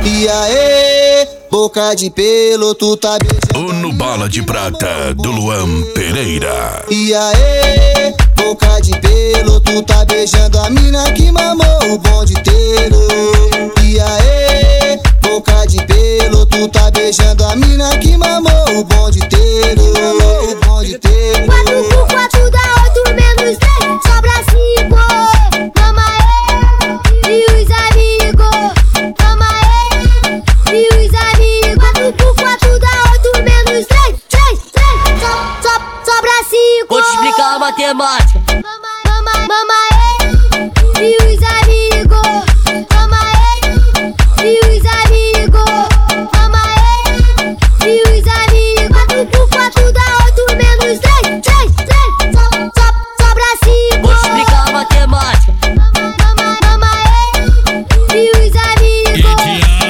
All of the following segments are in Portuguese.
E aí, boca de pelo, tu tá beijando. O No Bala de Prata, do Luan Pereira. E aí, boca de pelo, tu tá beijando a mina que mamou o bonde inteiro. E aí, boca de pelo, tu tá beijando a mina que mamou o bonde inteiro. O bonde inteiro. 4 por 4 dá 8 menos 10, sobra 5. Toma aí, e os amigos. Toma aí, e os amigos. 4 por 4 dá 8 menos 3, 3, 3. Sobra 5. Vou te explicar a matemática. Mama aí, e os amigos. Toma aí, e os amigos. Toma aí, e os amigos. 4 por 4 dá 8 menos 3, 3, 3. Sobra 5. Vou te explicar a matemática. Mama aí, e os amigos.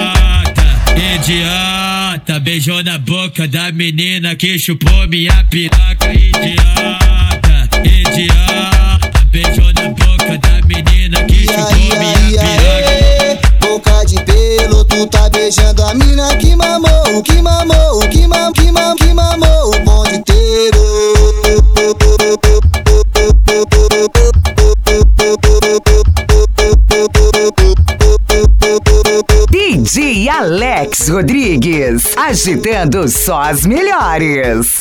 Idiota, beijou na boca da menina que chupou minha piroca. Idiota, beijou na boca da menina que chupou minha piroca. Boca de pelo, tu tá beijando a mina que mamou, que mamou, que mamou o bonde inteiro. DJ Alex Rodrigues, agitando só as melhores.